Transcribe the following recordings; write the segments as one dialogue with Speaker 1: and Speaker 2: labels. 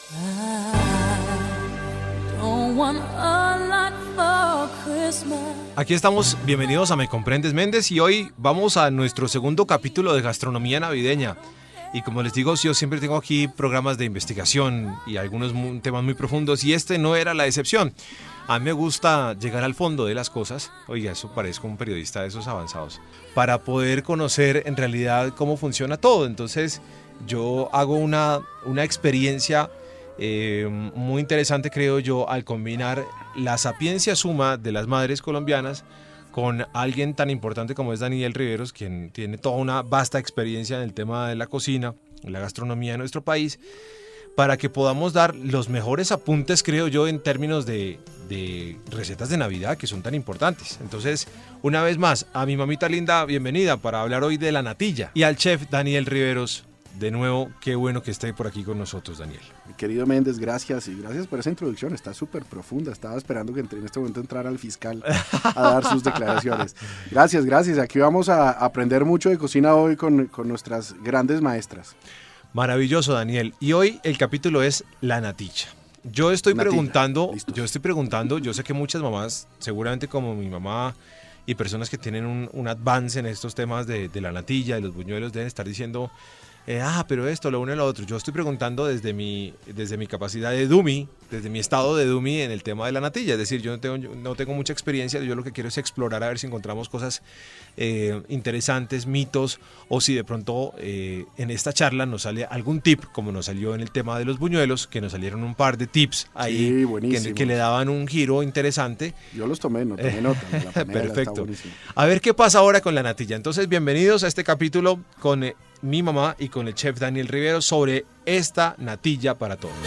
Speaker 1: Aquí estamos, bienvenidos a Me Comprendes Méndez, y hoy vamos a nuestro segundo capítulo de gastronomía navideña. Y como les digo, yo siempre tengo aquí programas de investigación y algunos temas muy profundos, y este no era la excepción. A mí me gusta llegar al fondo de las cosas, oiga, eso parezco un periodista de esos avanzados, para poder conocer en realidad cómo funciona todo. Entonces yo hago una experiencia muy interesante, creo yo, al combinar la sapiencia suma de las madres colombianas con alguien tan importante como es Daniel Riveros, quien tiene toda una vasta experiencia en el tema de la cocina, en la gastronomía de nuestro país, para que podamos dar los mejores apuntes, creo yo, en términos de recetas de Navidad, que son tan importantes. Entonces, una vez más, a mi mamita linda, bienvenida para hablar hoy de la natilla. Y al chef Daniel Riveros, de nuevo, qué bueno que esté por aquí con nosotros, Daniel.
Speaker 2: Mi querido Méndez, gracias, y gracias por esa introducción, está súper profunda. Estaba esperando que en este momento entrara el fiscal a dar sus declaraciones. Gracias, aquí vamos a aprender mucho de cocina hoy con nuestras grandes maestras.
Speaker 1: Maravilloso, Daniel. Y hoy el capítulo es la natilla. Yo estoy preguntando, yo sé que muchas mamás, seguramente como mi mamá y personas que tienen un avance en estos temas de la natilla, de los buñuelos, deben estar diciendo, pero esto, lo uno y lo otro. Yo estoy preguntando desde mi capacidad de dummy, desde mi estado de dummy en el tema de la natilla. Es decir, yo no tengo mucha experiencia, yo lo que quiero es explorar a ver si encontramos cosas interesantes, mitos, o si de pronto en esta charla nos sale algún tip, como nos salió en el tema de los buñuelos, que nos salieron un par de tips ahí que le daban un giro interesante.
Speaker 2: Yo los tomé nota. La
Speaker 1: perfecto. A ver qué pasa ahora con la natilla. Entonces, bienvenidos a este capítulo con mi mamá y con el chef Daniel Riveros sobre esta natilla para todos.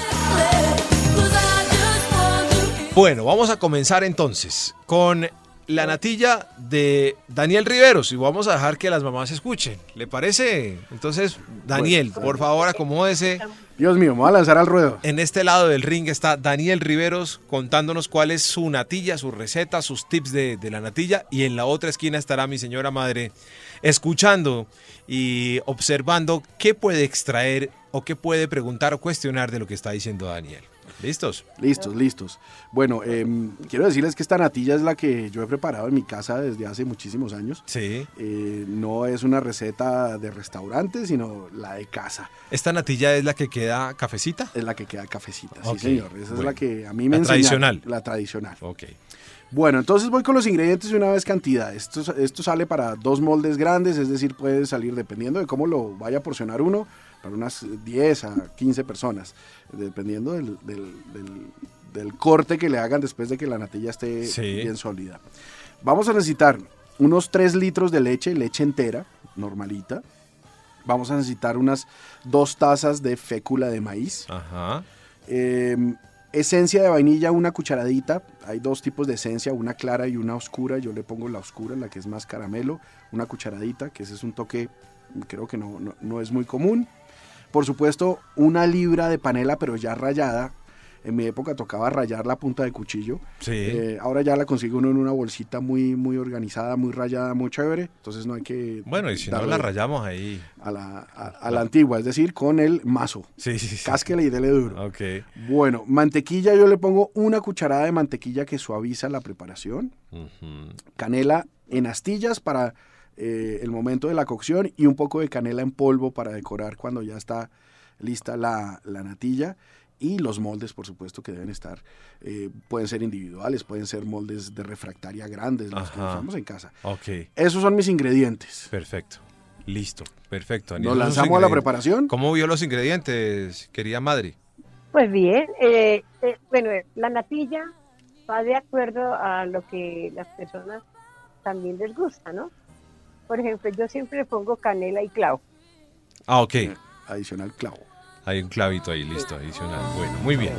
Speaker 1: Bueno, vamos a comenzar entonces con la natilla de Daniel Riveros, y vamos a dejar que las mamás escuchen. ¿Le parece? Entonces, Daniel, por favor, acomódese.
Speaker 2: Dios mío, me voy a lanzar al ruedo.
Speaker 1: En este lado del ring está Daniel Riveros contándonos cuál es su natilla, su receta, sus tips de la natilla, y en la otra esquina estará mi señora madre escuchando y observando qué puede extraer o qué puede preguntar o cuestionar de lo que está diciendo Daniel. ¿Listos?
Speaker 2: Listos. Bueno, quiero decirles que esta natilla es la que yo he preparado en mi casa desde hace muchísimos años.
Speaker 1: Sí.
Speaker 2: No es una receta de restaurante, sino la de casa.
Speaker 1: ¿Esta natilla es la que queda cafecita?
Speaker 2: Es la que queda cafecita,
Speaker 1: okay.
Speaker 2: Sí señor. Esa es la que a mí me enseñaron.
Speaker 1: Tradicional.
Speaker 2: La tradicional.
Speaker 1: Ok.
Speaker 2: Bueno, entonces voy con los ingredientes de una vez cantidad. Esto sale para 2 moldes grandes, es decir, puede salir, dependiendo de cómo lo vaya a porcionar uno, para unas 10 a 15 personas, dependiendo del corte que le hagan después de que la natilla esté bien sólida. Vamos a necesitar unos 3 litros de leche entera, normalita. Vamos a necesitar unas 2 tazas de fécula de maíz.
Speaker 1: Ajá.
Speaker 2: Esencia de vainilla, una cucharadita. Hay 2 tipos de esencia, una clara y una oscura. Yo le pongo la oscura, la que es más caramelo. Una cucharadita, que ese es un toque, creo que no es muy común. Por supuesto, 1 libra de panela, pero ya rallada. En mi época tocaba rallar la punta de cuchillo.
Speaker 1: Sí.
Speaker 2: Ahora ya la consigue uno en una bolsita muy, muy organizada, muy rallada, muy chévere. Entonces no hay que...
Speaker 1: Bueno, y si no la rayamos ahí...
Speaker 2: A la antigua, es decir, con el mazo.
Speaker 1: Sí.
Speaker 2: Cásquele y dele duro.
Speaker 1: Ok.
Speaker 2: Bueno, mantequilla, yo le pongo 1 cucharada de mantequilla que suaviza la preparación.
Speaker 1: Uh-huh.
Speaker 2: Canela en astillas para el momento de la cocción, y un poco de canela en polvo para decorar cuando ya está lista la natilla. Y los moldes, por supuesto, que deben estar, pueden ser individuales, pueden ser moldes de refractaria grandes, los que usamos en casa.
Speaker 1: Ok.
Speaker 2: Esos son mis ingredientes.
Speaker 1: Perfecto. Listo. Perfecto.
Speaker 2: Daniel, ¿nos lanzamos a la preparación?
Speaker 1: ¿Cómo vio los ingredientes, querida madre?
Speaker 3: Pues bien, bueno, la natilla va de acuerdo a lo que las personas también les gusta, ¿no? Por ejemplo, yo siempre le pongo canela y clavo.
Speaker 1: Ah, ok.
Speaker 2: Adicional clavo.
Speaker 1: Hay un clavito ahí, listo, adicional. Bueno, muy bien.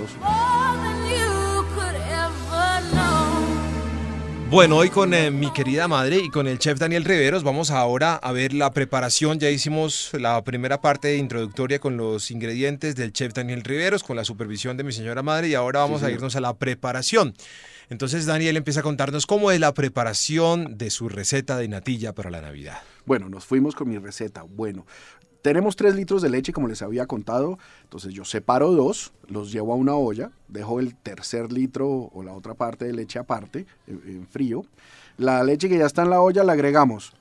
Speaker 1: Bueno, hoy con mi querida madre y con el chef Daniel Riveros vamos ahora a ver la preparación. Ya hicimos la primera parte introductoria con los ingredientes del chef Daniel Riveros, con la supervisión de mi señora madre, y ahora vamos a irnos a la preparación. Entonces Daniel empieza a contarnos cómo es la preparación de su receta de natilla para la Navidad.
Speaker 2: Bueno, nos fuimos con mi receta. Bueno, Tenemos 3 litros de leche, como les había contado. Entonces yo separo 2, los llevo a una olla, dejo el tercer litro o la otra parte de leche aparte, en frío. La leche que ya está en la olla la agregamos.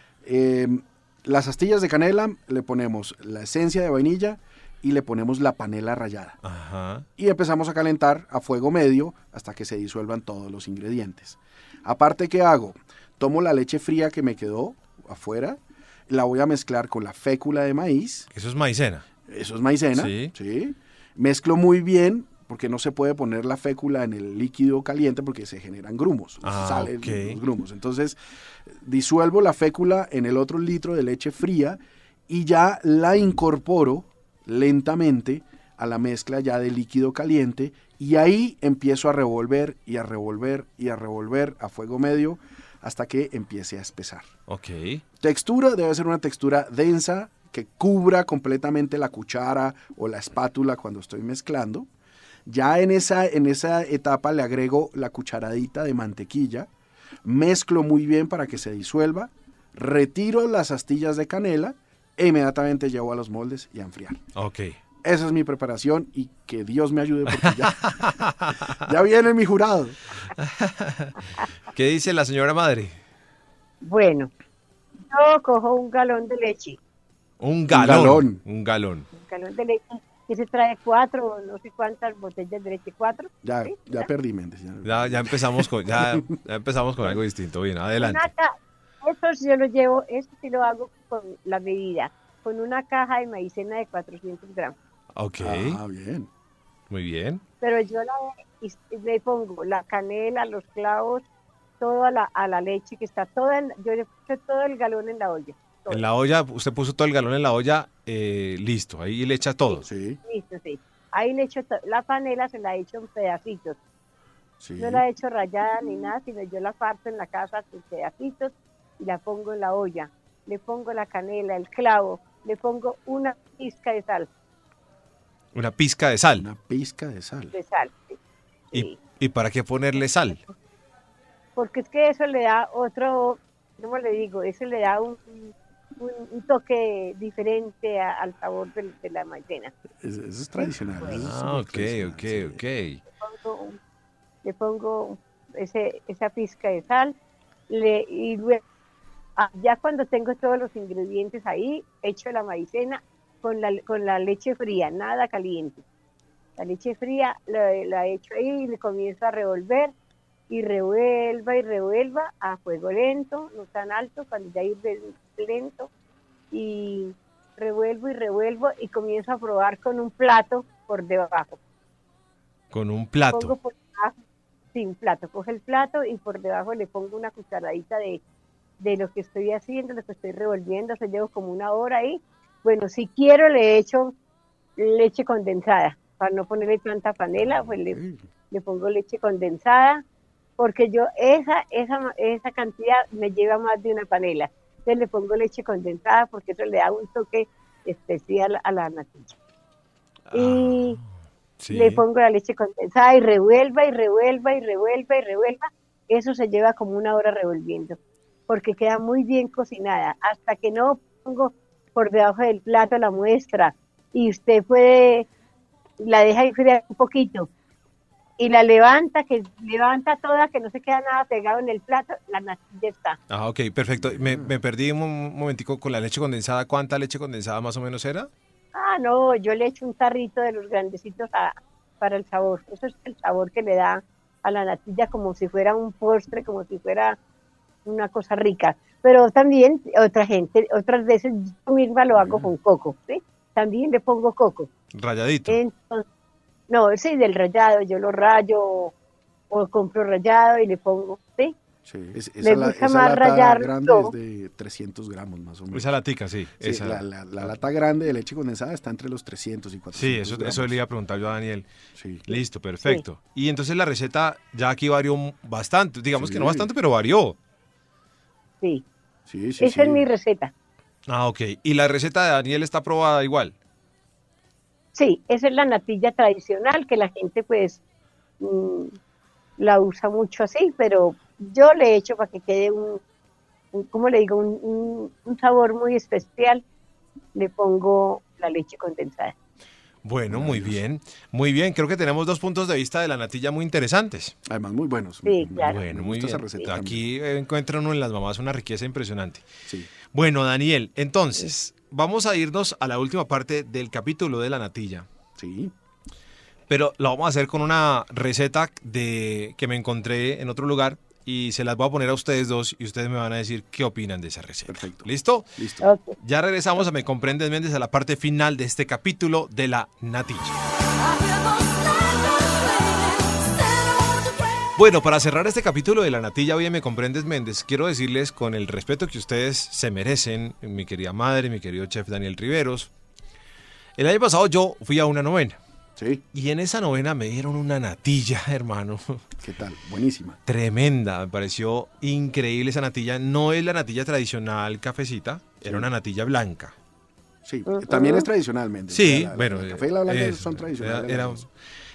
Speaker 2: Las astillas de canela, le ponemos la esencia de vainilla y le ponemos la panela rallada.
Speaker 1: Ajá.
Speaker 2: Y empezamos a calentar a fuego medio hasta que se disuelvan todos los ingredientes. Aparte, ¿qué hago? Tomo la leche fría que me quedó afuera, la voy a mezclar con la fécula de maíz.
Speaker 1: Eso es maicena.
Speaker 2: Eso es maicena.
Speaker 1: Sí.
Speaker 2: Sí. Mezclo muy bien, porque no se puede poner la fécula en el líquido caliente porque se generan grumos. Salen los grumos. Entonces, disuelvo la fécula en el otro litro de leche fría y ya la incorporo lentamente a la mezcla ya de líquido caliente, y ahí empiezo a revolver y a revolver y a revolver a fuego medio hasta que empiece a espesar.
Speaker 1: Ok.
Speaker 2: Textura debe ser una textura densa que cubra completamente la cuchara o la espátula cuando estoy mezclando. Ya en esa etapa le agrego la cucharadita de mantequilla, mezclo muy bien para que se disuelva, retiro las astillas de canela e inmediatamente llevo a los moldes y a enfriar.
Speaker 1: Ok.
Speaker 2: Esa es mi preparación y que Dios me ayude porque ya viene mi jurado.
Speaker 1: ¿Qué dice la señora madre?
Speaker 3: Bueno, yo cojo un galón de leche.
Speaker 1: Un galón. Un galón.
Speaker 3: Un galón de leche que se trae 4, no sé cuántas botellas de leche, 4.
Speaker 2: Ya,
Speaker 3: ¿sí?
Speaker 2: ya perdí, Méndez.
Speaker 1: Ya empezamos con algo distinto. Bien, adelante.
Speaker 3: Eso sí yo lo llevo, eso sí lo hago con la medida, con una caja de maicena de 400 gramos.
Speaker 1: Ok.
Speaker 2: Ah, bien.
Speaker 1: Muy bien.
Speaker 3: Pero yo le pongo la canela, los clavos, todo a la leche que está toda, yo le puse todo el galón en la olla. Todo.
Speaker 1: En la olla, usted puso todo el galón en la olla, listo, ahí le echa todo.
Speaker 2: Sí.
Speaker 3: Listo, sí. Ahí le echo la panela, se la he hecho en pedacitos.
Speaker 2: Sí.
Speaker 3: No la he hecho rallada ni nada, sino yo la parto en la casa en pedacitos y la pongo en la olla. Le pongo la canela, el clavo, le pongo una pizca de sal.
Speaker 1: Una pizca de sal.
Speaker 2: Una pizca de sal.
Speaker 3: De sal, sí. Sí.
Speaker 1: ¿Y para qué ponerle sal?
Speaker 3: Porque es que eso le da otro, ¿cómo le digo? Eso le da un toque diferente al sabor de la maicena.
Speaker 2: Eso es tradicional. Eso es
Speaker 1: Ah,
Speaker 2: súper
Speaker 1: ok.
Speaker 2: tradicional, sí.
Speaker 3: Le pongo esa pizca de sal y luego, ya cuando tengo todos los ingredientes ahí, echo la maicena con la leche fría, nada caliente. La leche fría la echo ahí y le comienzo a revolver y revuelva a fuego lento, no tan alto, cuando ya ir lento, y revuelvo y comienzo a probar con un plato por debajo.
Speaker 1: Con un plato.
Speaker 3: Pongo por debajo, sí, un plato, coge el plato y por debajo le pongo una cucharadita de lo que estoy haciendo, lo que estoy revolviendo, se llevo como una hora ahí. Bueno, si quiero le echo leche condensada, para no ponerle tanta panela, pues le pongo leche condensada, porque yo esa cantidad me lleva más de una panela. Entonces le pongo leche condensada porque eso le da un toque especial a la natilla. Y
Speaker 1: sí.
Speaker 3: Le pongo la leche condensada y revuelva. Eso se lleva como una hora revolviendo, porque queda muy bien cocinada. Hasta que no pongo por debajo del plato la muestra y usted la deja enfriar un poquito y la levanta toda, que no se queda nada pegado en el plato, la natilla está.
Speaker 1: Ah, ok, perfecto. Me perdí un momentico con la leche condensada. ¿Cuánta leche condensada más o menos era?
Speaker 3: No, yo le echo un tarrito de los grandecitos para el sabor. Eso es el sabor que le da a la natilla, como si fuera un postre, como si fuera una cosa rica. Pero también otras veces yo misma lo hago con coco, ¿sí? También le pongo coco.
Speaker 1: Ralladito.
Speaker 3: Entonces, no, sí, del rallado, yo lo rayo o compro rallado y le pongo, ¿sí?
Speaker 2: Sí,
Speaker 3: Me gusta más
Speaker 2: lata
Speaker 3: rallarlo.
Speaker 2: grande es de 300 gramos más o menos.
Speaker 1: Esa latica, sí.
Speaker 2: Sí,
Speaker 1: esa.
Speaker 2: la lata grande de leche condensada está entre los 300 y 400
Speaker 1: Sí,
Speaker 2: gramos.
Speaker 1: eso le iba a preguntar yo a Daniel.
Speaker 2: Sí.
Speaker 1: Listo, perfecto. Sí. Y entonces la receta ya aquí varió bastante, digamos que no bastante, pero varió.
Speaker 3: Sí.
Speaker 2: Sí.
Speaker 3: Esa es mi receta.
Speaker 1: Ah, ok. ¿Y la receta de Daniel está aprobada igual?
Speaker 3: Sí, esa es la natilla tradicional que la gente pues la usa mucho así, pero yo le he hecho para que quede ¿cómo le digo? Un sabor muy especial le pongo la leche condensada.
Speaker 1: Bueno, muy bien, muy bien. Creo que tenemos dos puntos de vista de la natilla muy interesantes.
Speaker 2: Además, muy buenos.
Speaker 3: Sí, claro.
Speaker 1: Bueno,
Speaker 2: Me
Speaker 1: muy
Speaker 2: gusta
Speaker 1: bien.
Speaker 2: esa receta
Speaker 1: Aquí encuentra uno en las mamás una riqueza impresionante.
Speaker 2: Sí,
Speaker 1: Bueno, Daniel, entonces, vamos a irnos a la última parte del capítulo de la natilla.
Speaker 2: sí.
Speaker 1: Pero lo vamos a hacer con una receta que me encontré en otro lugar y se las voy a poner a ustedes dos y ustedes me van a decir qué opinan de esa receta.
Speaker 2: Perfecto.
Speaker 1: ¿Listo?
Speaker 2: Listo.
Speaker 3: Ok.
Speaker 1: Ya regresamos a Me Comprendes Méndez a la parte final de este capítulo de la natilla. Bueno, para cerrar este capítulo de la natilla hoy en Me Comprendes Méndez, quiero decirles con el respeto que ustedes se merecen, mi querida madre, mi querido chef Daniel Riveros. El año pasado yo fui a una novena.
Speaker 2: Sí,
Speaker 1: Y en esa novena me dieron una natilla, hermano.
Speaker 2: ¿qué tal? Buenísima.
Speaker 1: Tremenda, me pareció increíble esa natilla. No es la natilla tradicional cafecita, era una natilla blanca.
Speaker 2: Sí, también es tradicional, Méndez.
Speaker 1: Sí,
Speaker 2: La
Speaker 1: bueno.
Speaker 2: el café y la blanca
Speaker 1: eso,
Speaker 2: son tradicionales.
Speaker 1: era-
Speaker 2: las dos.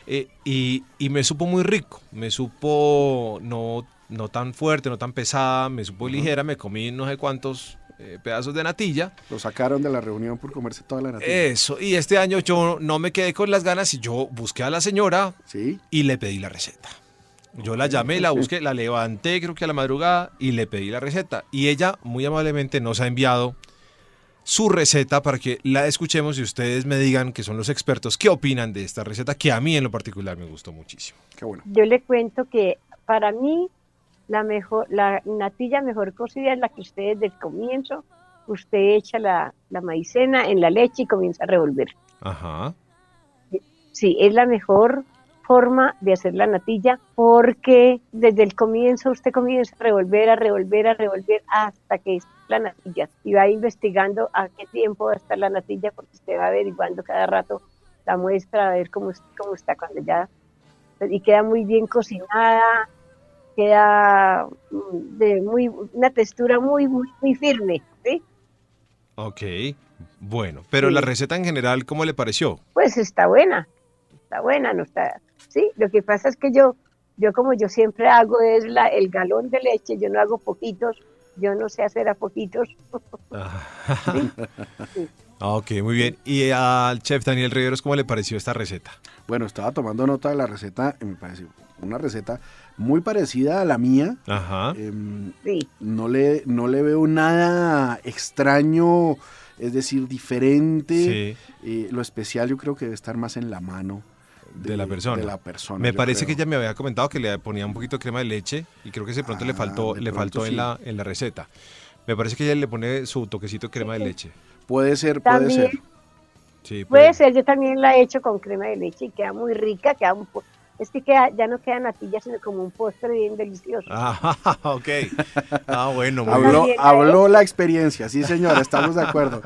Speaker 1: y me supo muy rico, me supo no tan fuerte, no tan pesada, me supo ligera, me comí no sé cuántos pedazos de natilla.
Speaker 2: Lo sacaron de la reunión por comerse toda la natilla.
Speaker 1: Eso, y este año yo no me quedé con las ganas y yo busqué a la señora
Speaker 2: Sí,
Speaker 1: y le pedí la receta. Yo la llamé, la busqué, la levanté creo que a la madrugada y le pedí la receta. Y ella muy amablemente nos ha enviado su receta para que la escuchemos y ustedes me digan, que son los expertos, qué opinan de esta receta que a mí en lo particular me gustó muchísimo.
Speaker 2: qué bueno.
Speaker 3: Yo le cuento que para mí la natilla mejor cocida es la que usted desde el comienzo, usted echa la maicena en la leche y comienza a revolver.
Speaker 1: Ajá.
Speaker 3: Sí, es la mejor forma de hacer la natilla porque desde el comienzo usted comienza a revolver hasta que es la natilla y va investigando a qué tiempo va a estar la natilla porque usted va averiguando cada rato la muestra a ver cómo está cuando ya y queda muy bien cocinada, queda una textura muy firme, ¿sí?
Speaker 1: Ok, bueno, pero
Speaker 3: Sí.
Speaker 1: la receta en general, ¿cómo le pareció?
Speaker 3: Pues está buena, no está, sí, lo que pasa es que yo como yo siempre hago es el galón de leche, yo no hago poquitos, yo no sé hacer a poquitos, ¿sí? Sí.
Speaker 1: Ok, muy bien. ¿Y al chef Daniel Riveros cómo le pareció esta receta?
Speaker 2: Bueno, estaba tomando nota de la receta, y me pareció una receta muy parecida a la mía.
Speaker 1: Ajá.
Speaker 3: Sí.
Speaker 2: No le veo nada extraño, es decir, diferente.
Speaker 1: Sí.
Speaker 2: Lo especial yo creo que debe estar más en la mano
Speaker 1: De la persona.
Speaker 2: De la persona,
Speaker 1: Me
Speaker 2: yo
Speaker 1: parece que
Speaker 2: creo.
Speaker 1: ella me había comentado que le ponía un poquito de crema de leche y creo que de pronto le faltó
Speaker 2: de pronto
Speaker 1: en
Speaker 2: sí.
Speaker 1: en la receta. Me parece que ella le pone su toquecito de crema de leche.
Speaker 2: Puede ser.
Speaker 3: También
Speaker 1: Sí,
Speaker 3: puede ser, yo también la he hecho con crema de leche y queda muy rica, es que ya no queda natilla, sino como un postre bien delicioso.
Speaker 1: Ah, ok. Ah, bueno, muy
Speaker 2: Habló,
Speaker 1: bien.
Speaker 3: También la
Speaker 2: habló
Speaker 3: he
Speaker 2: la experiencia, sí señora, estamos de acuerdo.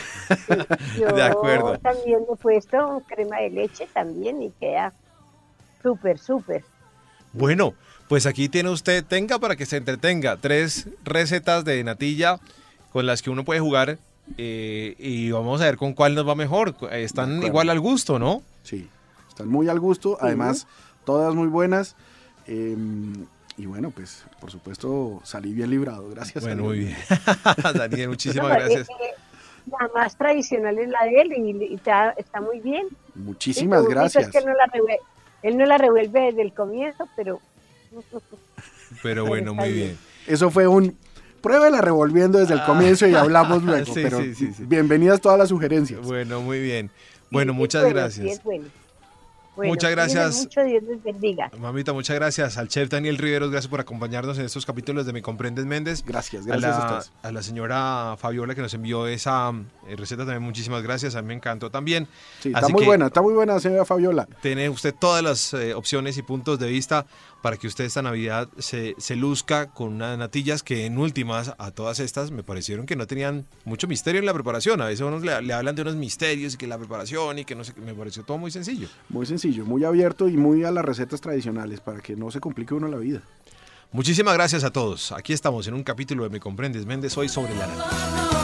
Speaker 3: Yo
Speaker 1: De acuerdo.
Speaker 3: también le he puesto crema de leche también y queda súper.
Speaker 1: Bueno, pues aquí tiene usted, tenga para que se entretenga, 3 recetas de natilla con las que uno puede jugar y vamos a ver con cuál nos va mejor.
Speaker 2: De
Speaker 1: Están
Speaker 2: acuerdo.
Speaker 1: igual al gusto, ¿no?
Speaker 2: Sí, están muy al gusto, además todas muy buenas. Y bueno, pues por supuesto salí bien librado, gracias.
Speaker 1: Bueno,
Speaker 2: a
Speaker 1: muy
Speaker 2: Dios.
Speaker 1: bien. Daniel, muchísimas
Speaker 3: No,
Speaker 1: gracias.
Speaker 3: La más tradicional es la de él y está muy bien.
Speaker 2: Muchísimas
Speaker 3: Sí, lo único
Speaker 2: gracias.
Speaker 3: Es que él no la revuelve desde el comienzo, pero
Speaker 1: Pero bueno,
Speaker 3: está
Speaker 1: muy
Speaker 3: bien.
Speaker 1: bien.
Speaker 2: Eso fue pruébela revolviendo desde el comienzo y hablamos luego.
Speaker 1: Sí,
Speaker 2: pero
Speaker 1: sí.
Speaker 2: bienvenidas todas las sugerencias.
Speaker 1: Bueno, muy bien. Bueno,
Speaker 3: Sí,
Speaker 1: muchas
Speaker 3: sí,
Speaker 1: gracias.
Speaker 3: es bueno. Bueno,
Speaker 1: Muchas
Speaker 3: cuídense
Speaker 1: gracias.
Speaker 3: mucho, Dios les bendiga.
Speaker 1: Mamita, muchas gracias al chef Daniel Riveros, gracias por acompañarnos en estos capítulos de Me Comprendes Méndez.
Speaker 2: Gracias
Speaker 1: A
Speaker 2: a ustedes.
Speaker 1: a la señora Fabiola que nos envió esa receta también, muchísimas gracias, a mí me encantó también.
Speaker 2: Sí,
Speaker 1: Así
Speaker 2: está
Speaker 1: que
Speaker 2: muy buena, señora Fabiola.
Speaker 1: tiene usted todas las opciones y puntos de vista para que usted esta Navidad se luzca con unas natillas que en últimas a todas estas me parecieron que no tenían mucho misterio en la preparación. A veces unos le hablan de unos misterios y que la preparación y que no sé, me pareció todo muy sencillo.
Speaker 2: Muy sencillo, muy abierto y muy a las recetas tradicionales para que no se complique uno la vida.
Speaker 1: Muchísimas gracias a todos. Aquí estamos en un capítulo de Me Comprendes Méndez hoy sobre la natilla.